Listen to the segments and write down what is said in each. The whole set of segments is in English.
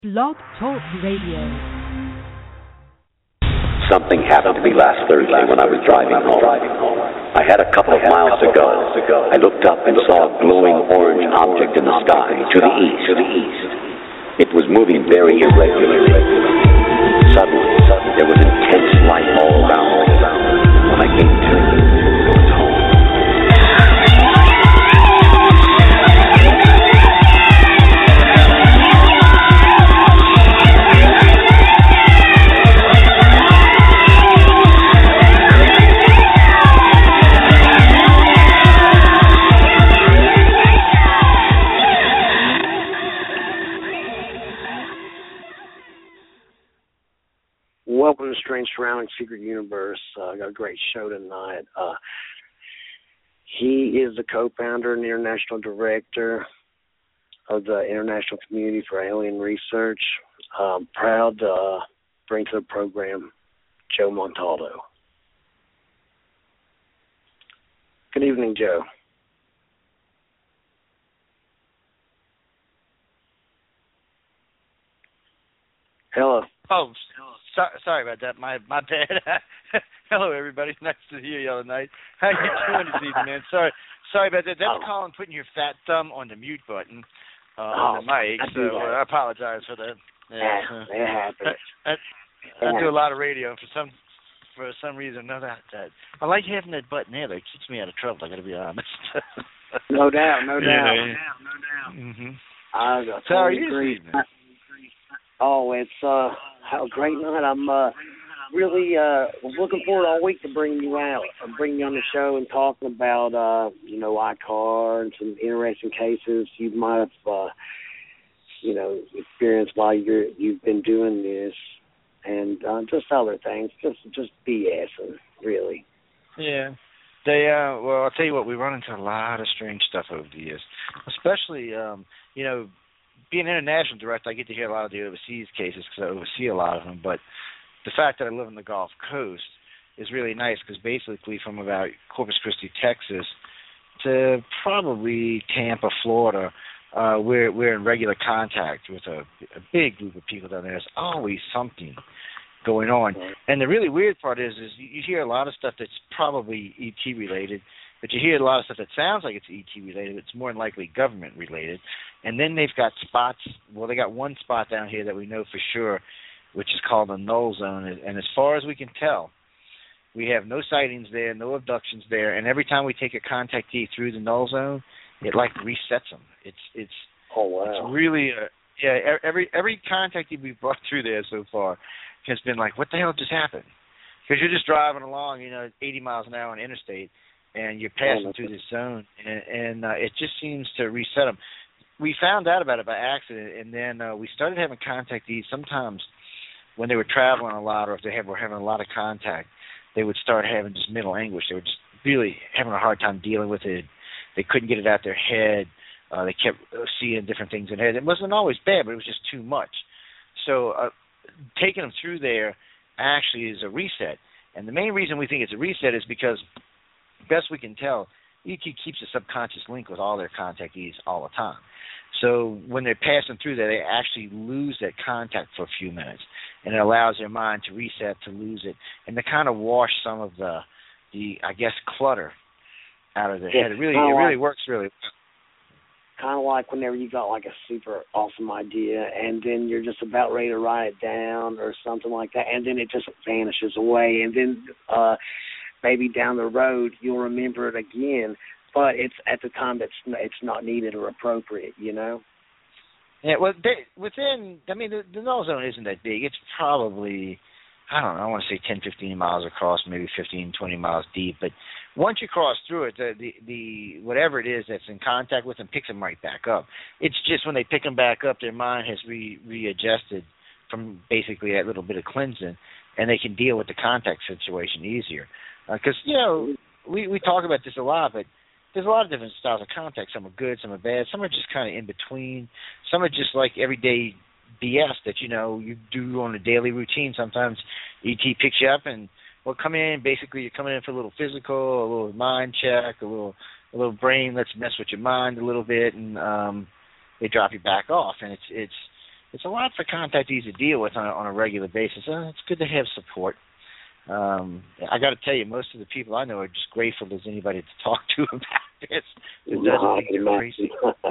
Blog Talk Radio. Something happened to me last Thursday when I was driving home. I had a couple of miles to go. I looked up and saw a glowing orange object in the sky to the east. It was moving very irregularly. Suddenly, there was intense light all around me. When I came to, it was home. Welcome to Strange Surroundings Secret Universe. I got a great show tonight. He is the co-founder and international director of the International Community for Alien Research. Proud to bring to the program Joe Montaldo. Good evening, Joe. Hello. Oh, sorry about that. My bad. Hello, everybody. Nice to hear you all tonight. How you doing this evening, man? Sorry about that. That's Colin putting your fat thumb on the mute button on the mic. So I apologize for that. Yeah, it happens. I do a lot of radio, and for some reason, that I like having that button there. That keeps me out of trouble. I got to be honest. No doubt. Mm-hmm. I totally agree. Oh, it's a great night. I'm really looking forward all week to bringing you out and bringing you on the show and talking about, ICAR and some interesting cases you might have, experienced while you've been doing this, and just other things, just BSing, really. Yeah. Well, I'll tell you what, we run into a lot of strange stuff over the years, especially, being an international director, I get to hear a lot of the overseas cases because I oversee a lot of them. But the fact that I live on the Gulf Coast is really nice because basically from about Corpus Christi, Texas, to probably Tampa, Florida, we're in regular contact with a big group of people down there. There's always something going on. And the really weird part is you hear a lot of stuff that's probably ET related, but you hear a lot of stuff that sounds like it's ET related. It's more than likely government related. And then they've got spots. Well, they got one spot down here that we know for sure, which is called the null zone. And as far as we can tell, we have no sightings there, no abductions there. And every time we take a contactee through the null zone, it like resets them. It's oh wow. It's really every contactee we've brought through there so far has been like, what the hell just happened? Because you're just driving along, 80 miles an hour on the interstate, and you're passing through this zone, and it just seems to reset them. We found out about it by accident, and then we started having contactees sometimes when they were traveling a lot or if they were having a lot of contact. They would start having just mental anguish. They were just really having a hard time dealing with it. They couldn't get it out their head. They kept seeing different things in their head. It wasn't always bad, but it was just too much. So taking them through there actually is a reset. And the main reason we think it's a reset is because, best we can tell, ET keeps a subconscious link with all their contactees all the time. So when they're passing through there, they actually lose that contact for a few minutes, and it allows their mind to reset, to lose it, and to kind of wash some of the clutter out of their head. It really works really well. Kind of like whenever you got like a super awesome idea, and then you're just about ready to write it down or something like that, and then it just vanishes away, and then maybe down the road you'll remember it again. But it's at the time it's not needed or appropriate, Yeah, well, the null zone isn't that big. It's probably, I want to say 10, 15 miles across, maybe 15, 20 miles deep. But once you cross through it, the whatever it is that's in contact with them picks them right back up. It's just when they pick them back up, their mind has readjusted from basically that little bit of cleansing, and they can deal with the contact situation easier. Because, we talk about this a lot, but there's a lot of different styles of contact. Some are good, some are bad. Some are just kind of in between. Some are just like everyday BS that, you do on a daily routine. Sometimes ET picks you up and, come in. Basically, you're coming in for a little physical, a little mind check, a little brain. Let's mess with your mind a little bit, and they drop you back off. And it's it's a lot for contactees to deal with on a regular basis. And it's good to have support. I got to tell you, most of the people I know are just grateful there's anybody to talk to about this. It doesn't think you're crazy.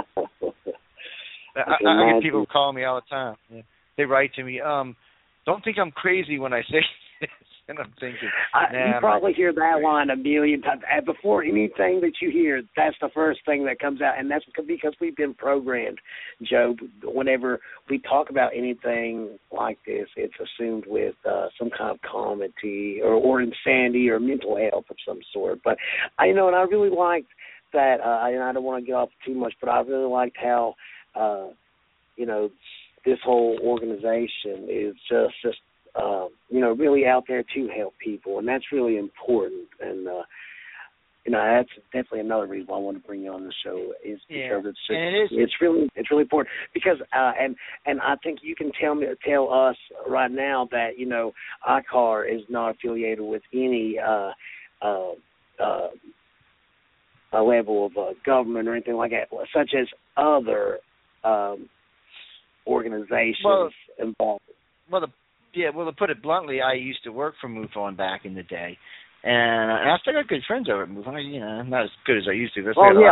I get people call me all the time. Yeah. They write to me, don't think I'm crazy when I say this. And I'm thinking, you probably hear that line a million times. Before anything that you hear, that's the first thing that comes out. And that's because we've been programmed, Joe. Whenever we talk about anything like this, it's assumed with some kind of comedy or insanity or mental health of some sort. But, and I really liked that, and I don't want to get off too much, but I really liked how, this whole organization is just really out there to help people, and that's really important. And that's definitely another reason why I want to bring you on the show is because it's really important. Because and I think you can tell us right now that ICAR is not affiliated with any level of government or anything like that, such as other organizations involved. To put it bluntly, I used to work for MUFON back in the day, and I still got good friends over at MUFON. I'm not as good as I used to. I got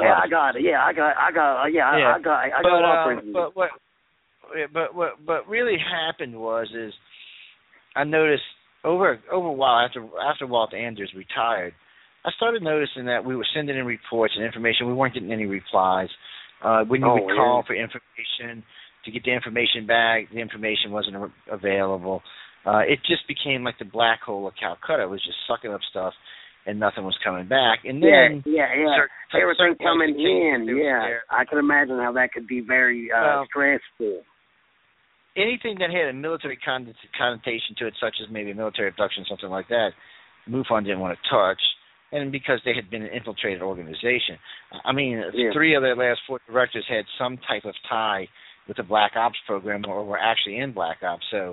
a lot of friends. But really happened is I noticed over a while after Walt Anders retired, I started noticing that we were sending in reports and information. We weren't getting any replies. When you would call for information to get the information back, the information wasn't available. It just became like the black hole of Calcutta. It was just sucking up stuff, and nothing was coming back. And then everything coming in. I can imagine how that could be very stressful. Anything that had a military connotation to it, such as maybe a military abduction, something like that, MUFON didn't want to touch. And because they had been an infiltrated organization. I mean, 3 of their last 4 directors had some type of tie with the Black Ops program or were actually in Black Ops. So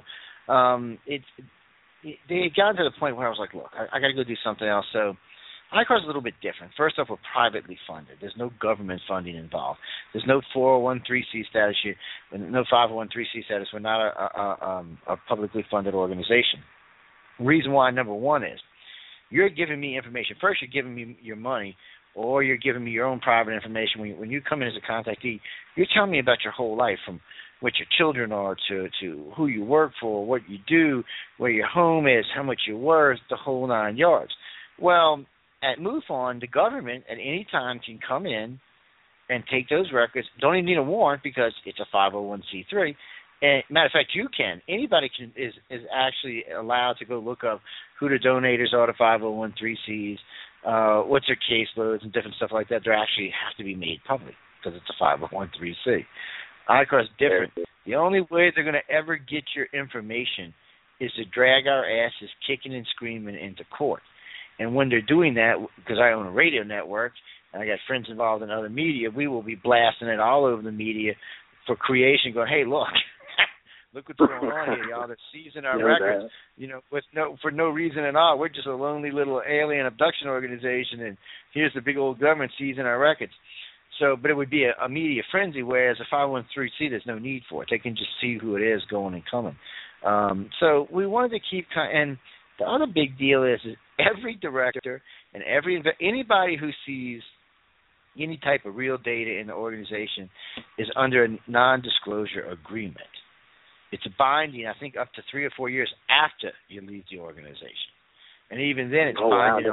they had gotten to the point where I was like, look, I got to go do something else. So ICAR is a little bit different. First off, we're privately funded. There's no government funding involved. There's no 401(c) status. No 501(c) status. We're not a publicly funded organization. The reason why, number one, is you're giving me information. First, you're giving me your money, or you're giving me your own private information. When you come in as a contactee, you're telling me about your whole life, from what your children are to who you work for, what you do, where your home is, how much you're worth, the whole 9 yards. Well, at MUFON, the government at any time can come in and take those records. Don't even need a warrant because it's a 501(c)(3). And matter of fact, you can. Anybody is actually allowed to go look up who the donators are to 501(c)(3)s, what's their caseloads and different stuff like that. They actually have to be made public because it's a 501(c)(3). ICAR is different. The only way they're going to ever get your information is to drag our asses kicking and screaming into court. And when they're doing that, because I own a radio network and I got friends involved in other media, we will be blasting it all over the media for creation, going, hey, look what's going on here, y'all. They're seizing our records, for no reason at all. We're just a lonely little alien abduction organization, and here's the big old government seizing our records. So, but it would be a media frenzy, whereas a 501(c), there's no need for it. They can just see who it is going and coming. So we wanted to keep, and the other big deal is every director and anybody who sees any type of real data in the organization is under a non-disclosure agreement. It's binding, I think, up to 3 or 4 years after you leave the organization. And even then, it's binding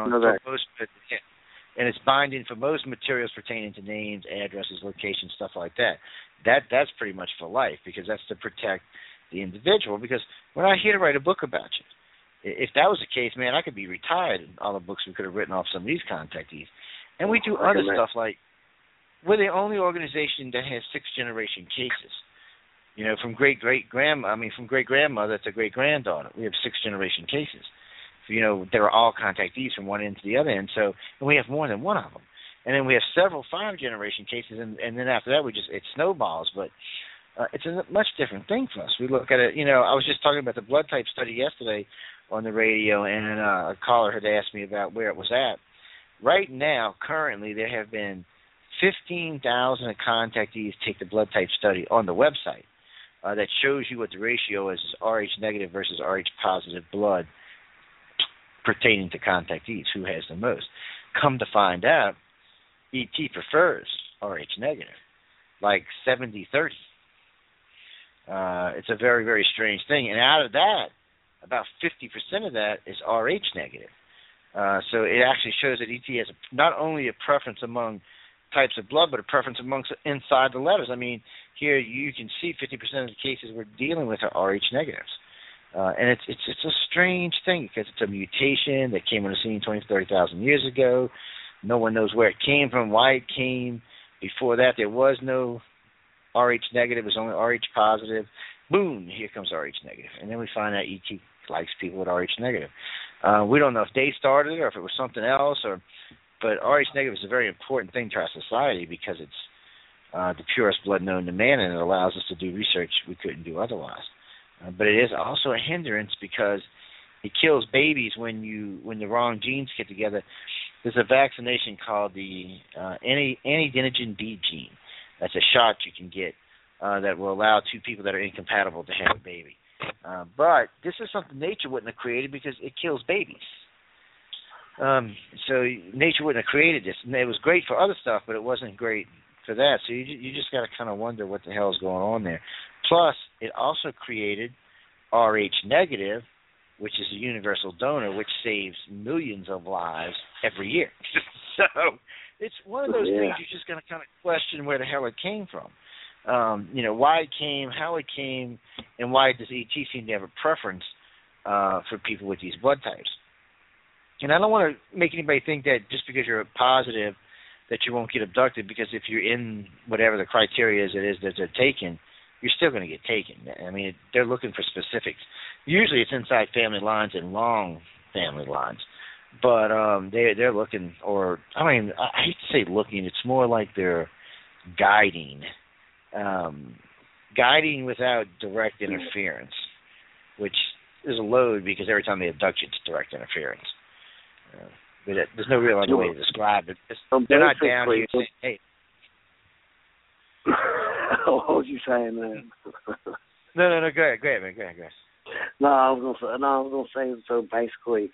and it's binding for most materials pertaining to names, addresses, locations, stuff like that. That's pretty much for life, because that's to protect the individual. Because we're not here to write a book about you. If that was the case, man, I could be retired in all the books we could have written off some of these contactees. And we do other stuff like, we're the only organization that has 6th-generation cases. From great-grandmother to great-granddaughter. We have 6th-generation cases. So, there are all contactees from one end to the other end. So, and we have more than one of them. And then we have several 5th-generation cases, and then after that, it snowballs. But it's a much different thing for us. We look at it, I was just talking about the blood type study yesterday on the radio, and a caller had asked me about where it was at. Right now, currently, there have been 15,000 contactees take the blood type study on the website. that shows you what the ratio is Rh negative versus Rh positive blood pertaining to contactees, who has the most. Come to find out, ET prefers Rh negative, like 70-30. It's a very, very strange thing. And out of that, about 50% of that is Rh negative. So it actually shows that ET has not only a preference among types of blood, but a preference amongst inside the letters. I mean, here you can see 50% of the cases we're dealing with are Rh negatives. And it's a strange thing because it's a mutation that came on the scene 20,000 to 30,000 years ago. No one knows where it came from, why it came. Before that, there was no Rh negative. It was only Rh positive. Boom, here comes Rh negative. And then we find out ET likes people with Rh negative. We don't know if they started it or if it was something else, but Rh negative is a very important thing to our society because it's the purest blood known to man, and it allows us to do research we couldn't do otherwise. But it is also a hindrance because it kills babies when the wrong genes get together. There's a vaccination called the anti-denogen B gene. That's a shot you can get that will allow two people that are incompatible to have a baby. But this is something nature wouldn't have created because it kills babies. So nature wouldn't have created this. And it was great for other stuff, but it wasn't great for that. So you just got to kind of wonder what the hell is going on there. Plus, it also created Rh negative, which is a universal donor, which saves millions of lives every year. So it's one of those things you're just going to kind of question where the hell it came from. Why it came, how it came, and why does ET seem to have a preference for people with these blood types. And I don't want to make anybody think that just because you're positive that you won't get abducted, because if you're in whatever the criteria is that they're taking, you're still going to get taken. I mean, they're looking for specifics. Usually it's inside family lines and long family lines. But they're looking, or I hate to say looking, it's more like they're guiding. Guiding without direct interference, which is a load because every time they abduct you, it's direct interference. But there's no real other way to describe it. They're not down here saying, hey. What was you saying, man? No, go ahead, man. Go ahead. No, I was gonna say. So basically,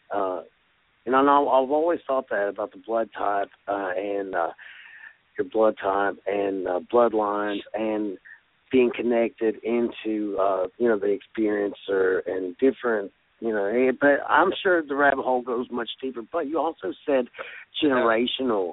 I've always thought that about the blood type and your blood type and bloodlines and being connected into the experiencer and different. But I'm sure the rabbit hole goes much deeper. But you also said generational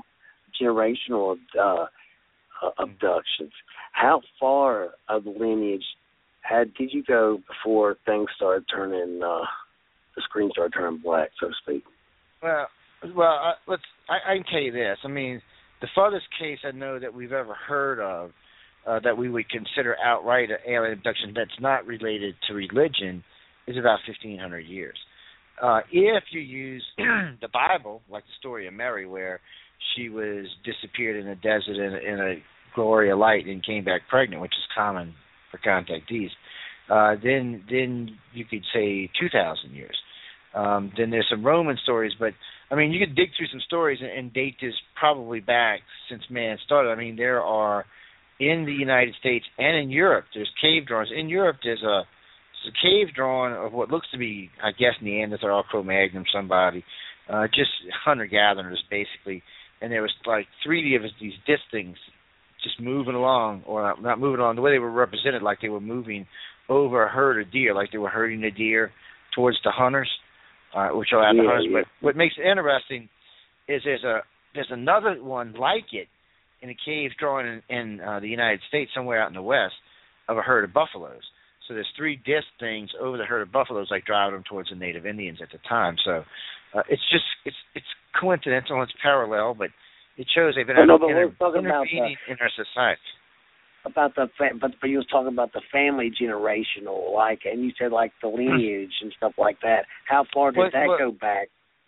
abductions. How far of the lineage did you go before things started turning, the screen started turning black, so to speak? Well, I can tell you this. I mean, the farthest case I know that we've ever heard of that we would consider outright an alien abduction that's not related to religion is about 1,500 years. If you use the Bible, like the story of Mary, where she was disappeared in the desert in a glory of light and came back pregnant, which is common for contactees, then you could say 2,000 years. Then there's some Roman stories, but I mean, you could dig through some stories and date this probably back since man started. I mean, there are in the United States and in Europe, there's cave drawings. In Europe, there's a cave drawing of what looks to be, I guess, Neanderthal, Cro-Magnon, somebody, just hunter-gatherers basically, and there was like 3D of these disc things just moving along, or not moving along, the way they were represented, like they were moving over a herd of deer, like they were herding the deer towards the hunters, which are at the hunters. But what makes it interesting is there's another one like it in a cave drawing in the United States, somewhere out in the West, of a herd of buffaloes. So there's 3 disc things over the herd of buffaloes, like driving them towards the native Indians at the time. So it's coincidental, it's parallel, but it shows they've been intervening in our society. But you was talking about the family generational, and you said like the lineage and stuff like that. How far did that go back?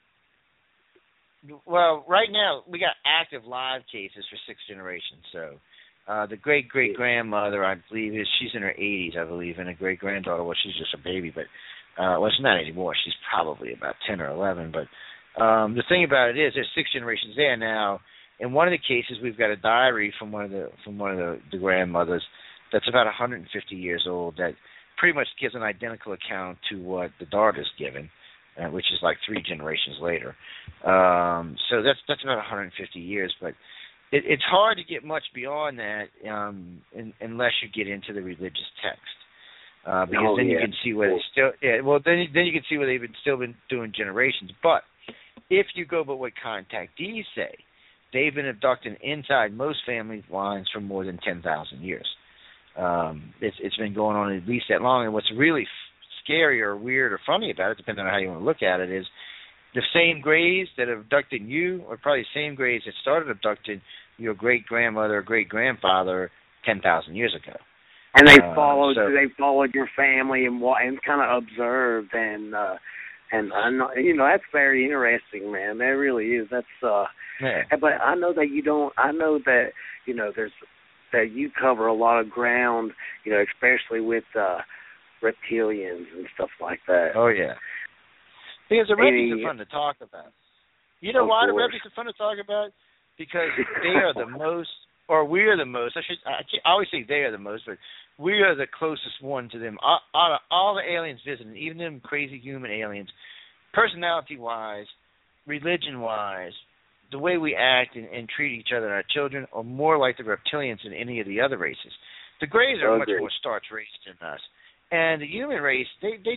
Well, right now we got active live cases for 6 generations. So the great-great-grandmother, I believe, she's in her 80s, I believe, and a great-granddaughter, well, she's just a baby, but she's not anymore. She's probably about 10 or 11. But the thing about it is there's 6 generations there now. In one of the cases, we've got a diary from one of the grandmothers that's about 150 years old that pretty much gives an identical account to what the Darda's given, which is like 3 generations later. So that's about 150 years, but it's hard to get much beyond that unless you get into the religious text, because then you can see where they still. Yeah, well, then you can see where they've still been doing generations. But if you go by what contactees say, they've been abducting inside most family lines for more than 10,000 years. It's been going on at least that long. And what's really scary or weird or funny about it, depending on how you want to look at it, is the same Greys that have abducted you are probably the same Greys that started abducting your great-grandmother or great-grandfather 10,000 years ago. And they followed your family and kind of observed, and that's very interesting, man. That really is. That's But I know that you don't. I know that that you cover a lot of ground, especially with reptilians and stuff like that. Oh yeah. Because the reptiles are fun to talk about. You know why the reptiles are fun to talk about? Because they are the most, or we are the most. I always say they are the most, but we are the closest one to them. All the aliens visiting, even them crazy human aliens, personality-wise, religion-wise, the way we act and treat each other and our children are more like the reptilians than any of the other races. The Greys are much more starch-raced than us, and the human race,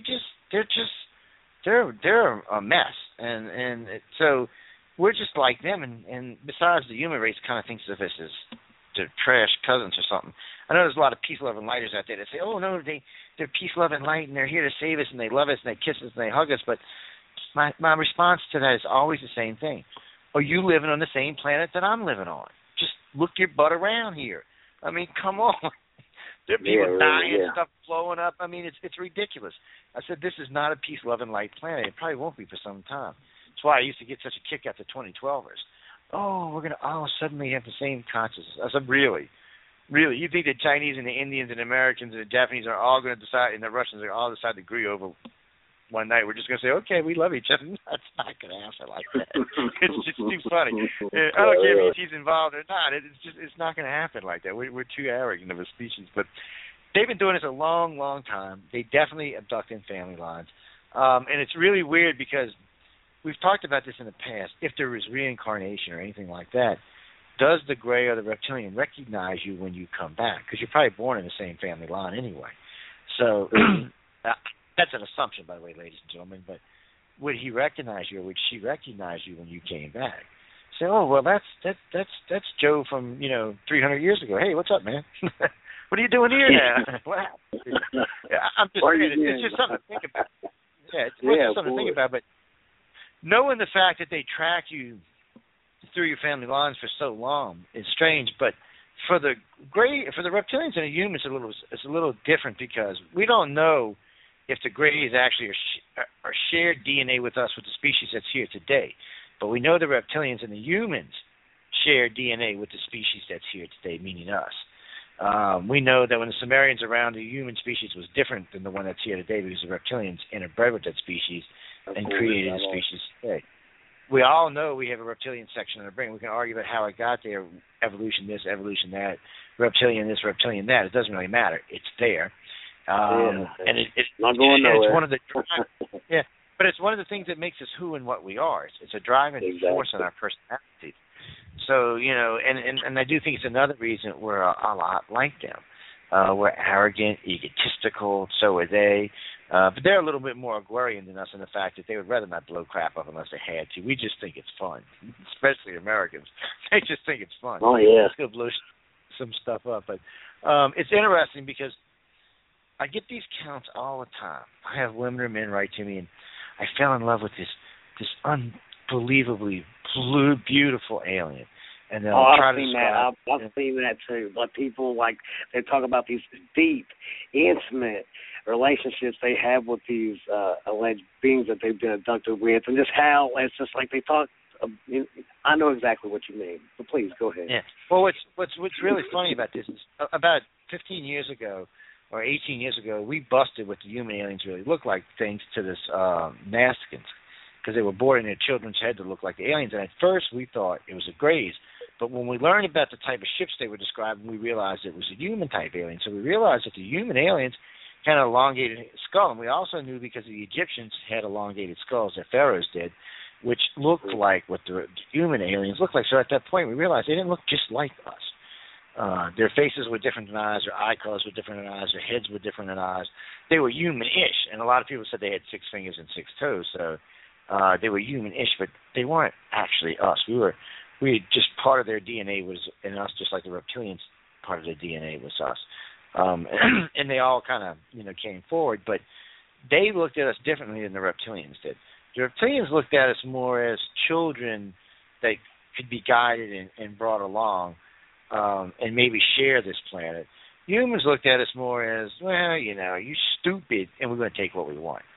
they're a mess, and so we're just like them. And besides, the human race kind of thinks of us as their trash cousins or something. I know there's a lot of peace-loving lighters out there that say, "Oh no, they're peace-loving light and they're here to save us and they love us and they kiss us and they hug us." But my response to that is always the same thing. Are you living on the same planet that I'm living on? Just look your butt around here. I mean, come on. There are people dying, stuff blowing up. I mean, it's ridiculous. I said, this is not a peace-loving light planet. It probably won't be for some time. That's why I used to get such a kick out the 2012ers. Oh, we're going to suddenly have the same consciousness. I said, really? Really? You think the Chinese and the Indians and the Americans and the Japanese are all going to decide, and the Russians are all decide to agree over one night? We're just going to say, okay, we love each other. That's not going to happen like that. It's just too funny. I don't care if he's involved or not. It's not going to happen like that. We're too arrogant of a species. But they've been doing this a long, long time. They definitely abduct in family lines. And it's really weird because we've talked about this in the past. If there is reincarnation or anything like that, does the Grey or the reptilian recognize you when you come back? Because you're probably born in the same family line anyway. So that's an assumption, by the way, ladies and gentlemen. But would he recognize you, or would she recognize you when you came back? Say, oh, well, that's Joe from 300 years ago. Hey, what's up, man? What are you doing here now? What happened? I'm just saying, it's just something to think about. Yeah, it's just something to think about. But knowing the fact that they track you through your family lines for so long is strange. But for the reptilians and the humans, it's a little different because we don't know if the Greys actually are shared DNA with us, with the species that's here today. But we know the reptilians and the humans share DNA with the species that's here today, meaning us. We know that when the Sumerians around, the human species was different than the one that's here today because the reptilians interbred with that species and created the species today. We all know we have a reptilian section in our brain. We can argue about how it got there, evolution this, evolution that, reptilian this, reptilian that. It doesn't really matter. It's there. And it's not going nowhere. It's one of the but it's one of the things that makes us who and what we are. It's a driving force in our personality. So and I do think it's another reason we're a lot like them. We're arrogant, egotistical. So are they. But they're a little bit more agrarian than us in the fact that they would rather not blow crap up unless they had to. We just think it's fun, especially Americans. They just think it's fun. Oh yeah, let's go blow some stuff up. But it's interesting because I get these counts all the time. I have women or men write to me, and I fell in love with this unbelievably beautiful alien. And they'll try to describe. I've seen that too. But people they talk about these deep, intimate relationships they have with these alleged beings that they've been abducted with, and just how it's just like they talk. I know exactly what you mean. But please go ahead. Yeah. Well, what's really funny about this is about 15 years ago or 18 years ago, we busted what the human aliens really look like, thanks to this Nazcans, because they were boring their children's head to look like the aliens. And at first, we thought it was the Greys. But when we learned about the type of ships they were describing, we realized it was a human-type alien. So we realized that the human aliens had an elongated skull. And we also knew because the Egyptians had elongated skulls, their pharaohs did, which looked like what the human aliens looked like. So at that point, we realized they didn't look just like us. Their faces were different than ours, their eye colors were different than ours, their heads were different than ours. They were human-ish, and a lot of people said they had 6 fingers and 6 toes, so they were human-ish, but they weren't actually us. We just part of their DNA was in us, just like the reptilians, part of their DNA was us. And they all kind of, came forward, but they looked at us differently than the reptilians did. The reptilians looked at us more as children that could be guided and brought along and maybe share this planet. Humans looked at us more as, well, you stupid, and we're going to take what we want.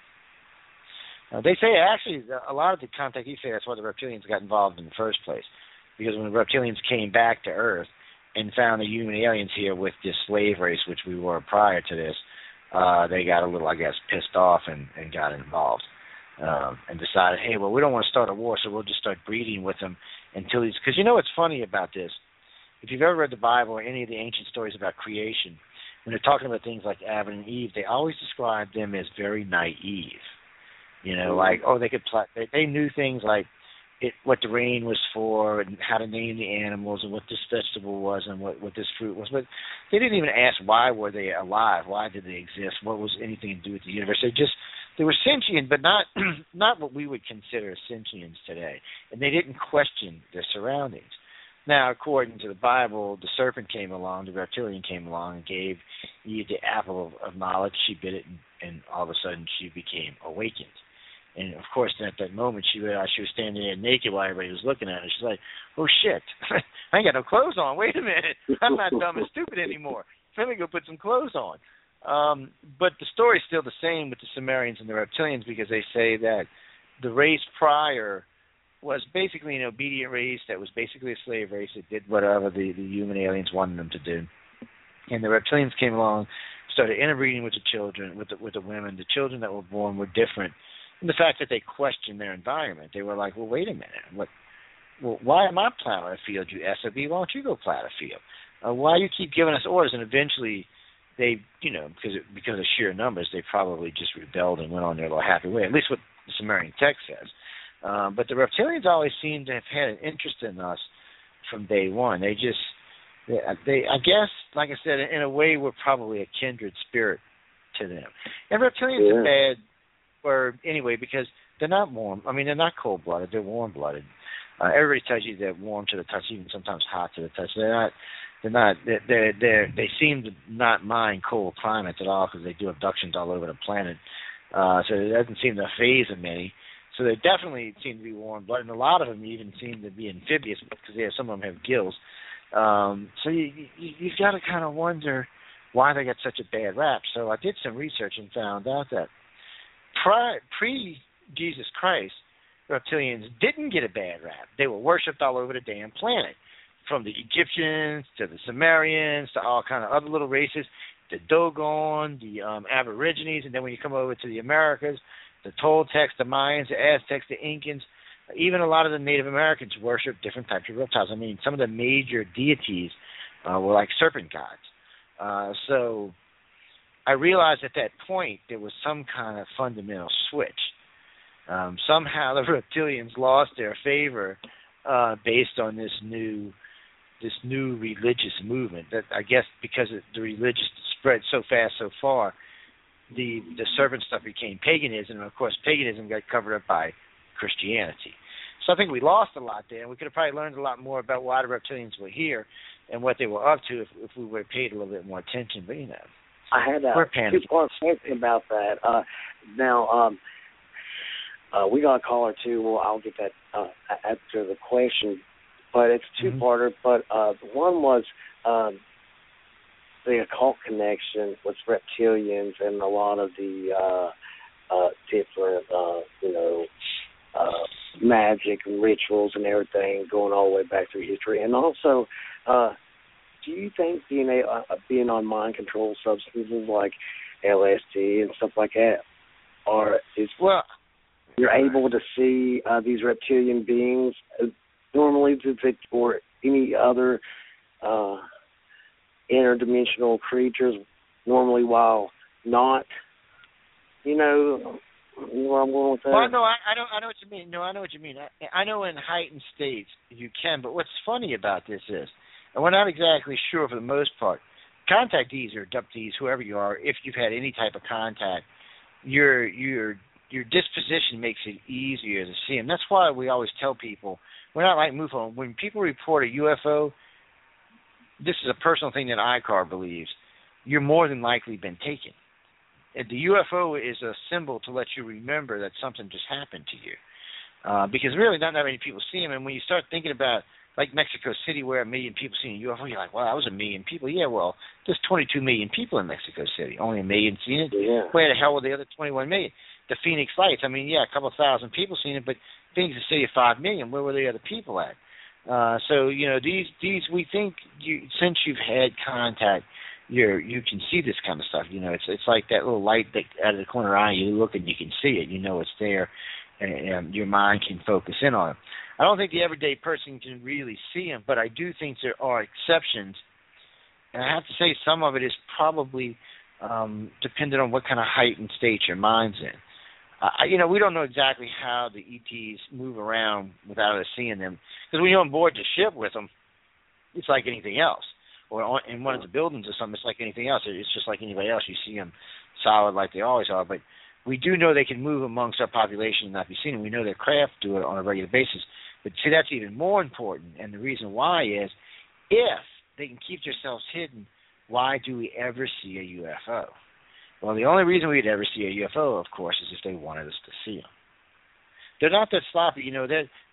They say, actually, a lot of the contactees say that's why the reptilians got involved in the first place. Because when the reptilians came back to Earth and found the human aliens here with this slave race, which we were prior to this, they got a little, I guess, pissed off and got involved and decided, hey, well, we don't want to start a war, so we'll just start breeding with them until these. Because what's funny about this? If you've ever read the Bible or any of the ancient stories about creation, when they're talking about things like Adam and Eve, they always describe them as very naive. Like, they knew things like what the rain was for and how to name the animals and what this vegetable was and what this fruit was. But they didn't even ask why were they alive, why did they exist, what was anything to do with the universe. They were sentient, but not what we would consider sentients today. And they didn't question their surroundings. Now, according to the Bible, the serpent came along, the reptilian came along and gave Eve the apple of knowledge. She bit it, and all of a sudden she became awakened. And, of course, at that moment, she realized she was standing there naked while everybody was looking at her. She's like, oh, shit, I ain't got no clothes on. Wait a minute. I'm not dumb and stupid anymore. Let me go put some clothes on. But the story's still the same with the Sumerians and the reptilians because they say that the race prior was basically an obedient race that was basically a slave race that did whatever the human aliens wanted them to do. And the reptilians came along, started interbreeding with the children, with the women. The children that were born were different. And the fact that they questioned their environment, they were like, well, wait a minute. Why am I plowing a field, you SOB? Why don't you go plow a field? Why you keep giving us orders? And eventually they, because of sheer numbers, they probably just rebelled and went on their little happy way, at least what the Sumerian text says. But the reptilians always seem to have had an interest in us from day one. They I guess, like I said, in a way, we're probably a kindred spirit to them. And reptilians are bad. Or anyway, because they're not warm. I mean, they're not cold-blooded. They're warm-blooded. Everybody tells you they're warm to the touch, even sometimes hot to the touch. They seem to not mind cold climates at all because they do abductions all over the planet. So it doesn't seem to phase them any. So they definitely seem to be warm-blooded, and a lot of them even seem to be amphibious because some of them have gills. So you've got to kind of wonder why they got such a bad rap. So I did some research and found out that pre-Jesus Christ, reptilians didn't get a bad rap. They were worshipped all over the damn planet, from the Egyptians to the Sumerians to all kind of other little races, the Dogon, the Aborigines, and then when you come over to the Americas, the Toltecs, the Mayans, the Aztecs, the Incans, even a lot of the Native Americans worship different types of reptiles. I mean, some of the major deities were like serpent gods. So I realized at that point there was some kind of fundamental switch. Somehow the reptilians lost their favor based on this new religious movement. That I guess because the religious spread so fast so far, the serpent stuff became paganism, and of course paganism got covered up by Christianity. So I think we lost a lot there, and we could have probably learned a lot more about why the reptilians were here and what they were up to if we would have paid a little bit more attention. But I had we're panicking. 2-part question about that. Now, we got a caller too. Well, I'll get that after the question, but it's a two-parter. But one was the occult connection with reptilians and a lot of the different, magic and rituals and everything going all the way back through history. And also, do you think being on mind control substances like LSD and stuff like that, you're able to see these reptilian beings normally, or any other interdimensional creatures normally, while not, you know where I'm going with that? Well, no, I know what you mean. No, I know what you mean. I know in heightened states you can, but what's funny about this is, and we're not exactly sure for the most part, contactees or abductees, whoever you are, if you've had any type of contact, your disposition makes it easier to see them. That's why we always tell people, we're not like MUFON. When people report a UFO, this is a personal thing that ICAR believes, you're more than likely been taken. And the UFO is a symbol to let you remember that something just happened to you. Because really not that many people see them. And when you start thinking about, like Mexico City, where 1 million people seen a UFO, you're like, well, that was 1 million people. Yeah, well, there's 22 million people in Mexico City. Only 1 million seen it? Yeah. Where the hell were the other 21 million? The Phoenix Lights, I mean, yeah, a couple thousand people seen it, but Phoenix is a city of 5 million. Where were the other people at? So, you know, these we think since you've had contact, you can see this kind of stuff. You know, it's like that little light that out of the corner of your eye, you look and you can see it. You know it's there, and your mind can focus in on it. I don't think the everyday person can really see them, but I do think there are exceptions. And I have to say some of it is probably dependent on what kind of heightened state your mind's in. You know, we don't know exactly how the ETs move around without us seeing them. Because when you're on board the ship with them, it's like anything else. Or in one of the buildings or something, it's like anything else. It's just like anybody else. You see them solid like they always are. But we do know they can move amongst our population and not be seen. And we know their craft do it on a regular basis. But see, that's even more important. And the reason why is, if they can keep themselves hidden, why do we ever see a UFO? Well, the only reason we'd ever see a UFO, of course, is if they wanted us to see them. They're not that sloppy, you know.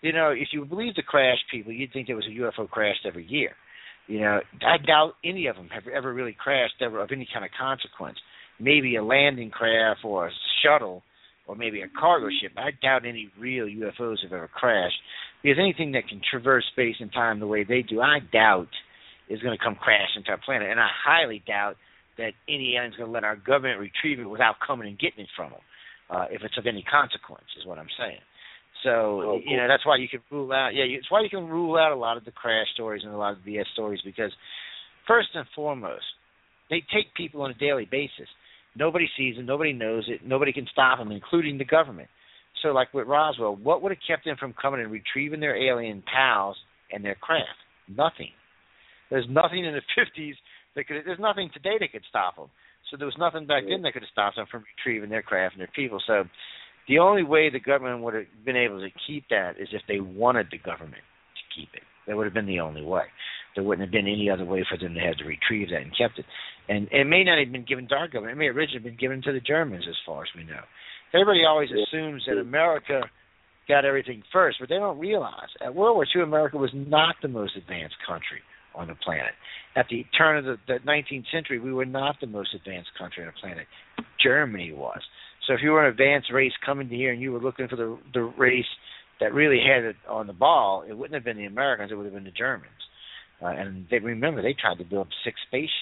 If you believe the crash people, you'd think there was a UFO crashed every year. You know, I doubt any of them have ever really crashed ever of any kind of consequence. Maybe a landing craft or a shuttle or maybe a cargo ship. I doubt any real UFOs have ever crashed, because anything that can traverse space and time the way they do, I doubt is going to come crash into our planet. And I highly doubt that any alien's going to let our government retrieve it without coming and getting it from them, if it's of any consequence, is what I'm saying. So, you know, that's why you can rule out, it's why you can rule out a lot of the crash stories and a lot of the BS stories, because first and foremost, they take people on a daily basis. Nobody sees them, nobody knows it, nobody can stop them, including the government. So like with Roswell, what would have kept them from coming and retrieving their alien pals and their craft? Nothing. There's nothing in the 50s there's nothing today that could stop them. So there was nothing back then that could have stopped them from retrieving their craft and their people. So the only way the government would have been able to keep that is if they wanted the government to keep it. That would have been the only way. There wouldn't have been any other way for them to have to retrieve that and kept it. And it may not have been given to our government. It may have originally been given to the Germans, as far as we know. Everybody always assumes that America got everything first, but they don't realize at World War II, America was not the most advanced country on the planet. At the turn of the 19th century, we were not the most advanced country on the planet. Germany was. So if you were an advanced race coming to here and you were looking for the race that really had it on the ball, it wouldn't have been the Americans, it would have been the Germans. And remember, they tried to build 6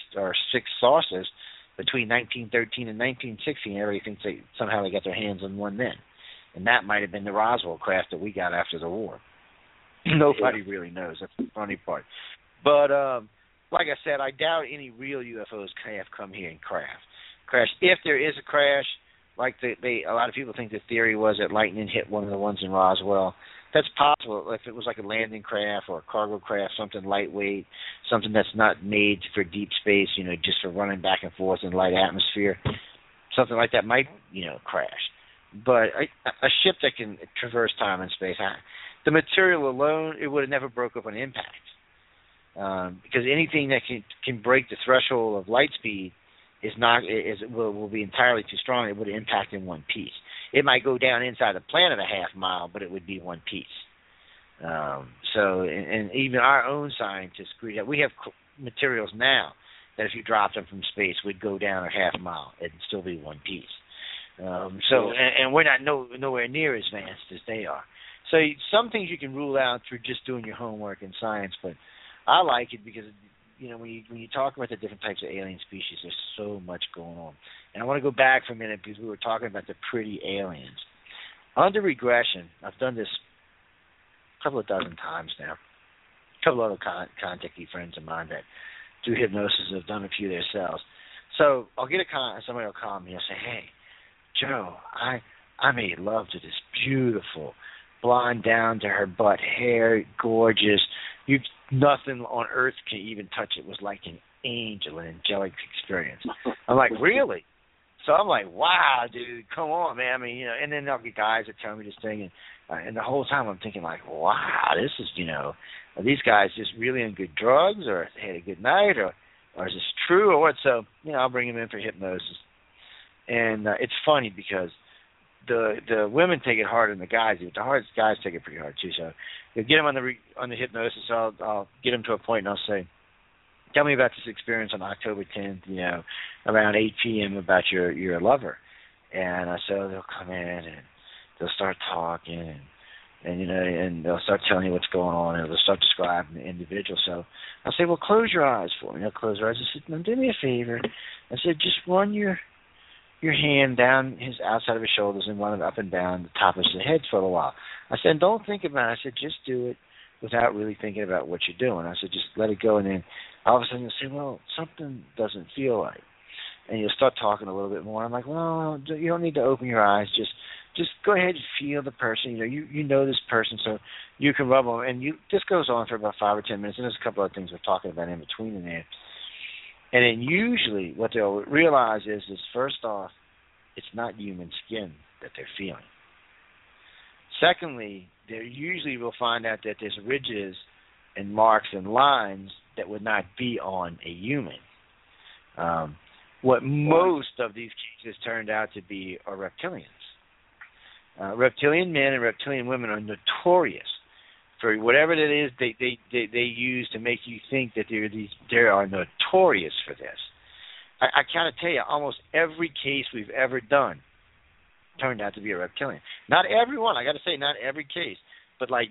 saucers between 1913 and 1916, and everybody thinks somehow they got their hands on one then. And that might have been the Roswell craft that we got after the war. Nobody really knows. That's the funny part. But like I said, I doubt any real UFOs have come here and crash. If there is a crash, like a lot of people think the theory was that lightning hit one of the ones in Roswell. That's possible if it was like a landing craft or a cargo craft, something lightweight, something that's not made for deep space, you know, just for running back and forth in light atmosphere. Something like that might, you know, crash. But a ship that can traverse time and space, the material alone, it would have never broke up on impact. Because anything that can break the threshold of light speed will be entirely too strong. It would impact in one piece. It might go down inside the planet a half mile, but it would be one piece. And even our own scientists agree that we have materials now that if you dropped them from space would go down a half mile and still be one piece. And we're not nowhere near as advanced as they are. So some things you can rule out through just doing your homework in science, but I like it because, you know, when you talk about the different types of alien species, there's so much going on. And I want to go back for a minute because we were talking about the pretty aliens. Under regression, I've done this a couple of dozen times now. couple other contactee friends of mine that do hypnosis have done a few themselves. So I'll get somebody will call me and say, "Hey, Joe, I made love to this beautiful blonde down to her butt hair, gorgeous. Nothing on earth can even touch it. It was like an angel, an angelic experience." I'm like, "Really?" So I'm like, "Wow, dude, come on, man." I mean, you know, and then there'll be guys that tell me this thing, and the whole time I'm thinking like, "Wow, this is, you know, are these guys just really on good drugs, or had a good night, or is this true, or what?" So, you know, I'll bring them in for hypnosis, and it's funny because the women take it harder than the guys do. The guys take it pretty hard too. So you'll get them on the hypnosis. I'll get them to a point, and I'll say, "Tell me about this experience on October 10th, you know, around 8 p.m. about your lover." And so they'll come in and they'll start talking, and you know, and they'll start telling you what's going on, and they'll start describing the individual. So I'll say, "Well, close your eyes for me." They'll close their eyes. I said, "Now do me a favor." I said, "Just run your hand down his outside of his shoulders and run it up and down the top of his head for a while." I said, "Don't think about it." I said, "Just do it without really thinking about what you're doing." I said, "Just let it go," and then all of a sudden you'll say, "Well, something doesn't feel right," and you'll start talking a little bit more. I'm like, "Well, you don't need to open your eyes. Just go ahead and feel the person. You know, you know this person, so you can rub them." And this goes on for about 5 or 10 minutes, and there's a couple of things we're talking about in between in there. And then usually what they'll realize is first off, it's not human skin that they're feeling. Secondly, they usually will find out that there's ridges and marks and lines that would not be on a human. What most of these cases turned out to be are reptilians. Reptilian men and reptilian women are notorious for whatever it is they use to make you think that they are notorious for this. I kind of tell you, almost every case we've ever done turned out to be a reptilian. Not everyone, I got to say, not every case, but like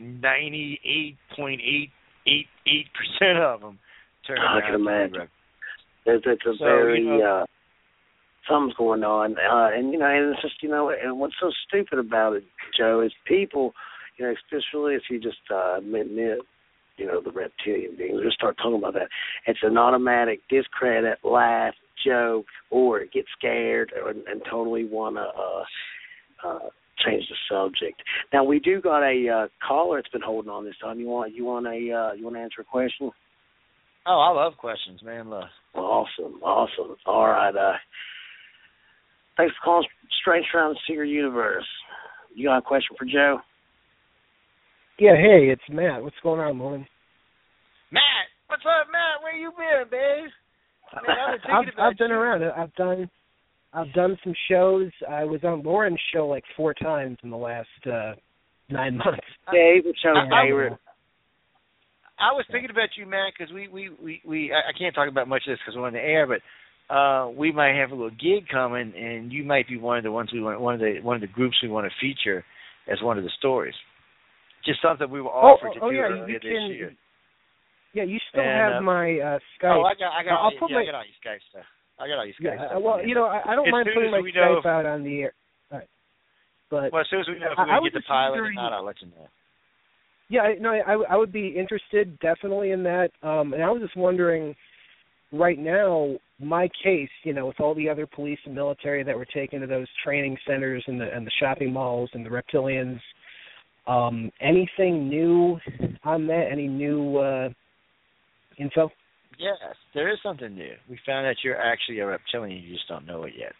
98.888% of them turned out to be reptilians. It's a very something's going on, and you know, and it's just, you know, and what's so stupid about it, Joe, is people, you know, especially if you just admit, you know, the reptilian beings, just start talking about that. It's an automatic discredit, laugh, joke, or get scared and totally want to change the subject. Now we do got a caller that's been holding on this time. You want to answer a question? Oh, I love questions, man. Love. Awesome. All right. Thanks for calling Strange Around the Secret Universe. You got a question for Joe? Yeah, hey, it's Matt. What's going on, man? Matt, what's up, Matt? Where you been, babe? I've been around. I've done some shows. I was on Lauren's show like 4 times in the last 9 months. Dave, the show's favorite. I was thinking about you, Matt, because we I can't talk about much of this because we're on the air, but we might have a little gig coming, and you might be one of the ones one of the groups we want to feature as one of the stories. Just something we were offered to do earlier this year. Yeah, you still have my Skype. Oh, I got all your Skype stuff. I got all your Skype stuff. Well, you know, I don't mind putting my Skype out on the air. All right. But as soon as we know if we're going to get the pilot or not, I'll let you know. Yeah, no, I would be interested definitely in that. And I was just wondering, right now, my case, you know, with all the other police and military that were taken to those training centers and the shopping malls and the reptilians, anything new on that? Any new info? Yes, there is something new. We found out you're actually a reptilian. You just don't know it yet.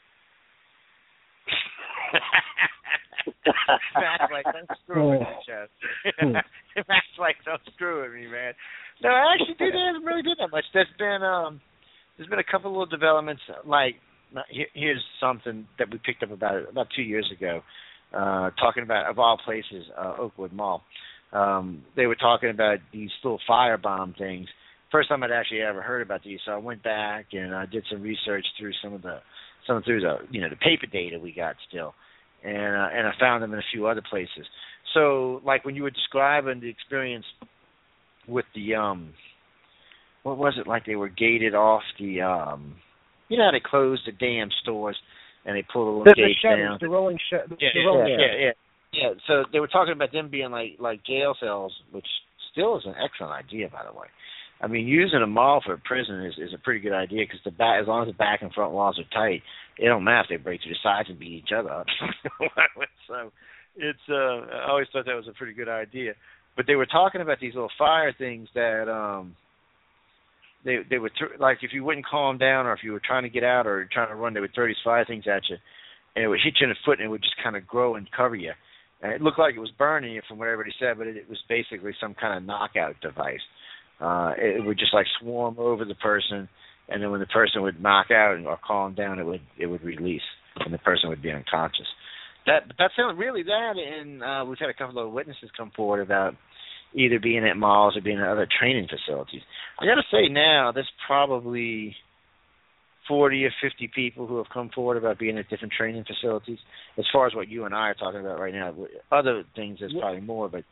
Matt's like, don't screw with me, Jeff. Matt's like, don't screw with me, man. No, actually, dude, they haven't really done that much. There's been a couple of little developments. Like, here's something that we picked up about 2 years ago, talking about, of all places, Oakwood Mall. They were talking about these little firebomb things. First time I'd actually ever heard about these, so I went back and I did some research through the paper data we got still. And I found them in a few other places. So, like when you were describing the experience with the what was it, like they were gated off the you know how they closed the damn stores and they pulled the little gates down. The rolling Yeah. So they were talking about them being like jail cells, which still is an excellent idea, by the way. I mean, using a mall for a prison is a pretty good idea because as long as the back and front walls are tight, it don't matter if they break through the sides and beat each other up. So it's I always thought that was a pretty good idea. But they were talking about these little fire things that they would like if you wouldn't calm down or if you were trying to get out or trying to run, they would throw these fire things at you, and it would hit you in the foot and it would just kind of grow and cover you. And it looked like it was burning you from what everybody said, but it was basically some kind of knockout device. It would just like swarm over the person, and then when the person would knock out or calm down, it would release, and the person would be unconscious. That's really that, and we've had a couple of witnesses come forward about either being at malls or being at other training facilities. I got to say now, there's probably 40 or 50 people who have come forward about being at different training facilities. As far as what you and I are talking about right now, other things there's probably more, but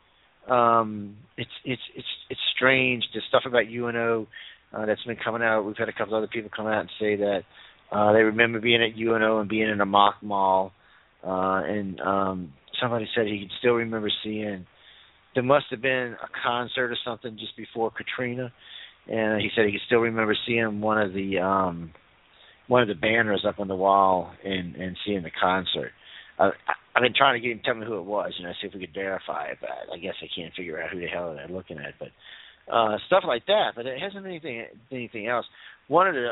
it's strange. The stuff about UNO that's been coming out. We've had a couple other people come out and say that they remember being at UNO and being in a mock mall, and somebody said he could still remember seeing. There must have been a concert or something just before Katrina, and he said he could still remember seeing one of the banners up on the wall and seeing the concert. I've been trying to get him to tell me who it was, see if we could verify it, but I guess I can't figure out who the hell they're looking at. But stuff like that. But it hasn't been anything else. One of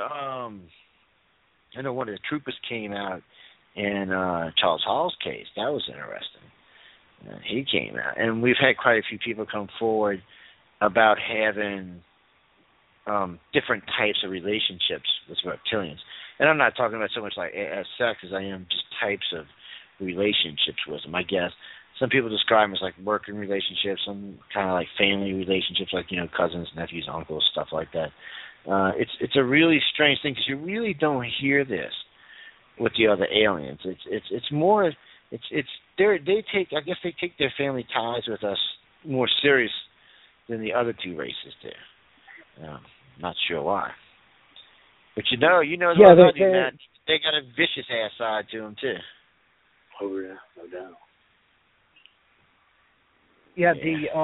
the troopers came out in Charles Hall's case. That was interesting. He came out, and we've had quite a few people come forward about having different types of relationships with reptilians. And I'm not talking about so much like as sex as I am just types of relationships with them. I guess some people describe them as like working relationships, some kind of like family relationships, like cousins, nephews, uncles, stuff like that. It's a really strange thing because you really don't hear this with the other aliens. It's more they take their family ties with us more serious than the other two races do. Not sure why, but they got a vicious ass side to them too. Oh yeah, no doubt. Yeah,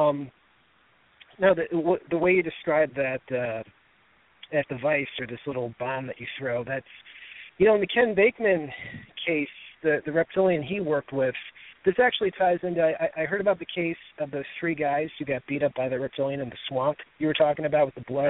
the way you described that device or this little bomb that you throw, that's in the Ken Bakeman case, the reptilian he worked with. This actually ties into. I heard about the case of those 3 guys who got beat up by the reptilian in the swamp. You were talking about with the blood.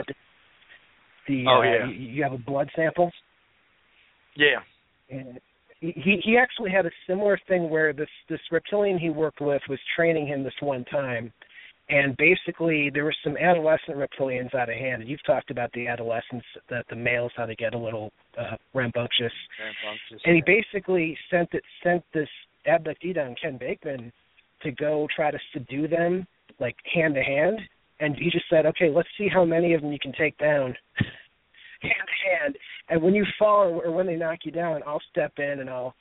You have a blood sample. Yeah. And he actually had a similar thing where this reptilian he worked with was training him this one time, and basically there were some adolescent reptilians out of hand. And you've talked about the adolescents, that the males, how they get a little rambunctious. And he basically sent this abductee on Ken Bakeman to go try to subdue them, like hand to hand. And he just said, okay, let's see how many of them you can take down hand to hand. And when you fall or when they knock you down, I'll step in and I'll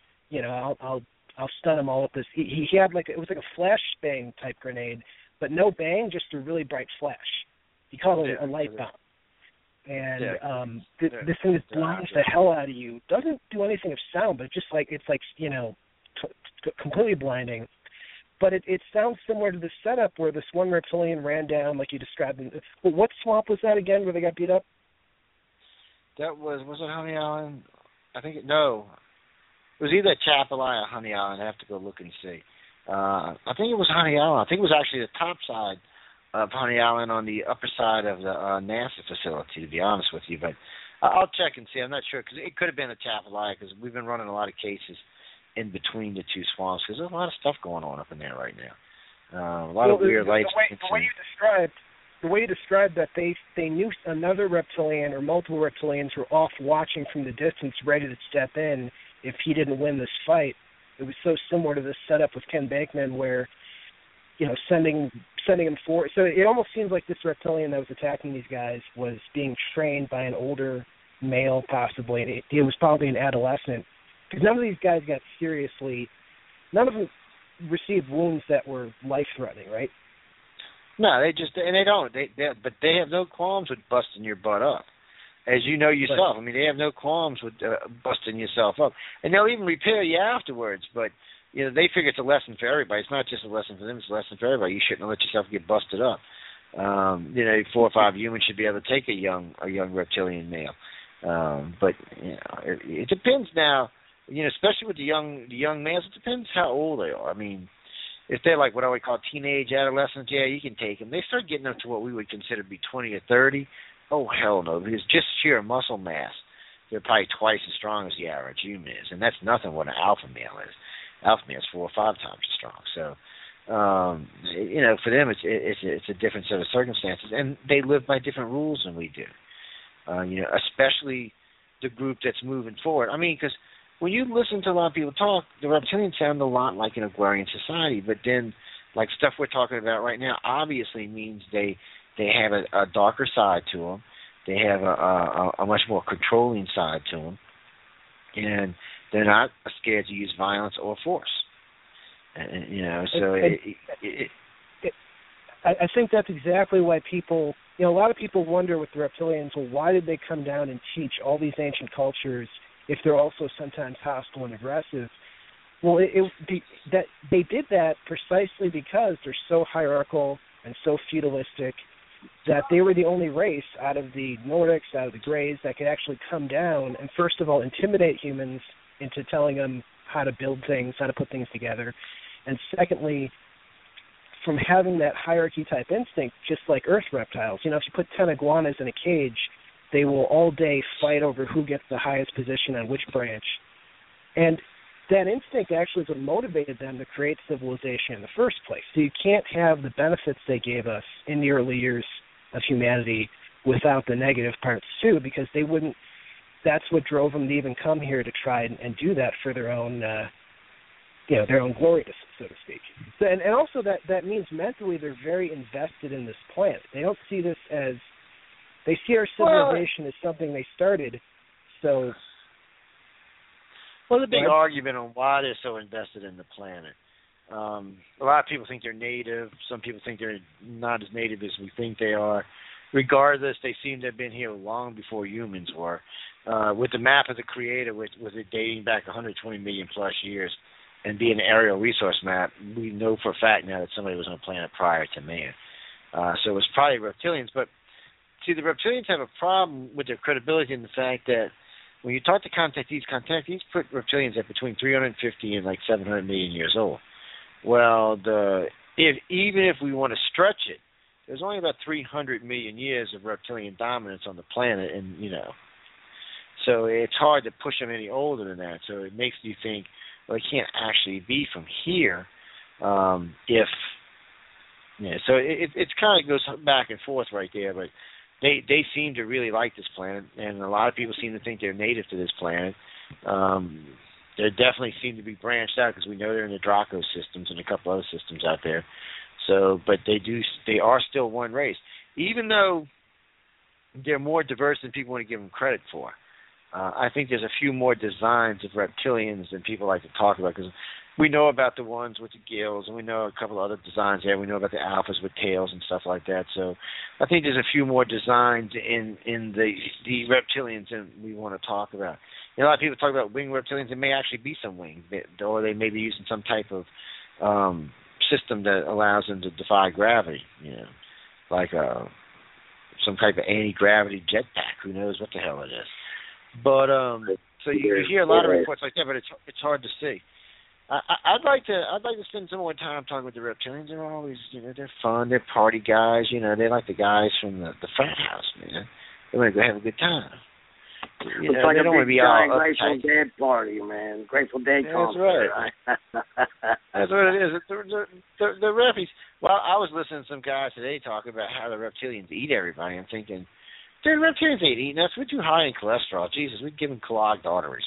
stun them all with this. He had it was like a flashbang type grenade, but no bang, just a really bright flash. He called it a light bomb. And this thing that blinds the hell out of you. Doesn't do anything of sound, but just it's completely blinding. But it sounds similar to the setup where this one reptilian ran down, like you described. What swamp was that again, where they got beat up? That was it Honey Island? It was either Chapelai or Honey Island. I have to go look and see. I think it was Honey Island. I think it was actually the top side of Honey Island on the upper side of the NASA facility, to be honest with you. But I'll check and see. I'm not sure, because it could have been a Chapelai, because we've been running a lot of cases in between the two swamps, because there's a lot of stuff going on up in there right now. A lot of weird lights. The way you described that they knew another reptilian or multiple reptilians were off watching from the distance, ready to step in if he didn't win this fight. It was so similar to this setup with Ken Bakeman, where sending him forward. So it almost seems like this reptilian that was attacking these guys was being trained by an older male, possibly. And he was probably an adolescent, because none of these guys got none of them received wounds that were life-threatening, right? No, but they have no qualms with busting your butt up, as you know yourself. Right. They have no qualms with busting yourself up, and they'll even repair you afterwards. But they figure it's a lesson for everybody. It's not just a lesson for them; it's a lesson for everybody. You shouldn't let yourself get busted up. You know, 4 or 5 humans should be able to take a young reptilian male. But you know, it depends now. You know, especially with the young males, it depends how old they are. I mean, if they're like what I would call teenage adolescents, yeah, you can take them. They start getting up to what we would consider to be 20 or 30. Oh, hell no, because just sheer muscle mass, they're probably twice as strong as the average human is, and that's nothing what an alpha male is. Alpha male is 4 or 5 times as strong. So, you know, for them, it's a different set of circumstances, and they live by different rules than we do. You know, especially the group that's moving forward. I mean, because when you listen to a lot of people talk, the reptilians sound a lot like an agrarian society, but then, like stuff we're talking about right now, obviously means they have a darker side to them. They have a much more controlling side to them, and they're not scared to use violence or force. And, you know, so I think that's exactly why people, you know, a lot of people wonder with the reptilians, well, why did they come down and teach all these ancient cultures if they're also sometimes hostile and aggressive? Well, that they did that precisely because they're so hierarchical and so feudalistic that they were the only race out of the Nordics, out of the Greys, that could actually come down and, first of all, intimidate humans into telling them how to build things, how to put things together, and secondly, from having that hierarchy-type instinct, just like Earth reptiles. You know, if you put 10 iguanas in a cage, they will all day fight over who gets the highest position on which branch. And that instinct actually is what motivated them to create civilization in the first place. So you can't have the benefits they gave us in the early years of humanity without the negative parts too, because they wouldn't. That's what drove them to even come here to try and do that for their own, you know, their own glory, so to speak. So, and also that means mentally they're very invested in this planet. They don't see this as, they see our civilization as something they started. So, well, the big argument on why they're so invested in the planet. A lot of people think they're native. Some people think they're not as native as we think they are. Regardless, they seem to have been here long before humans were. With the map of the Creator, with it dating back 120 million plus years, and being an aerial resource map, we know for a fact now that somebody was on the planet prior to man. So it was probably reptilians. But see, the reptilians have a problem with their credibility in the fact that when you talk to contactees put reptilians at between 350 and like 700 million years old. Well, even if we want to stretch it, there's only about 300 million years of reptilian dominance on the planet, and you know, so it's hard to push them any older than that. So it makes you think, well, it can't actually be from here. If yeah, so it kind of goes back and forth right there, but they seem to really like this planet, and a lot of people seem to think they're native to this planet. They definitely seem to be branched out because we know they're in the Draco systems and a couple other systems out there. So, but they are still one race, even though they're more diverse than people want to give them credit for. I think there's a few more designs of reptilians than people like to talk about, because we know about the ones with the gills, and we know a couple other designs there. We know about the alphas with tails and stuff like that. So I think there's a few more designs in the reptilians than we want to talk about. You know, a lot of people talk about winged reptilians. There may actually be some wings, or they may be using some type of system that allows them to defy gravity, you know, like some type of anti-gravity jetpack. Who knows what the hell it is? But so you hear a lot of reports like that, but it's hard to see. I'd like to spend some more time talking with the reptilians. They're always, you know, they're fun. They're party guys. You know, they're like the guys from the frat house, man. They want to go have a good time. You know, like they don't want to be all Grateful Dead party, man. Grateful Dead concert. That's right. That's what it is. The reppies. Well, I was listening to some guys today talking about how the reptilians eat everybody. I'm thinking, dude, reptilians ain't eating us. We're too high in cholesterol. Jesus, we'd give them clogged arteries.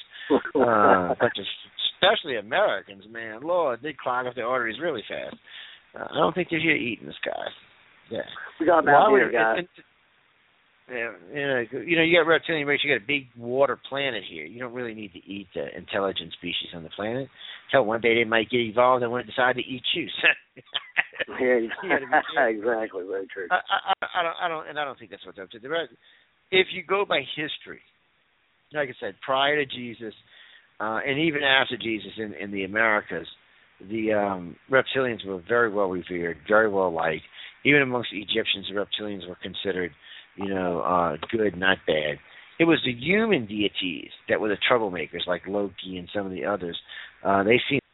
Especially Americans, man. Lord, they clog up their arteries really fast. I don't think they're here eating us, guys. Yeah. We got about here, guys. Yeah, you know, you got reptilian race, you got a big water planet here. You don't really need to eat the intelligent species on the planet. Hell, one day they might get evolved and want to decide to eat you. Exactly, very true. I don't think that's what's up to. If you go by history, like I said, prior to Jesus, and even after Jesus in the Americas, the reptilians were very well revered, very well liked. even amongst the Egyptians, the reptilians were considered, good, not bad. It was the human deities that were the troublemakers, like Loki and some of the others. They seemed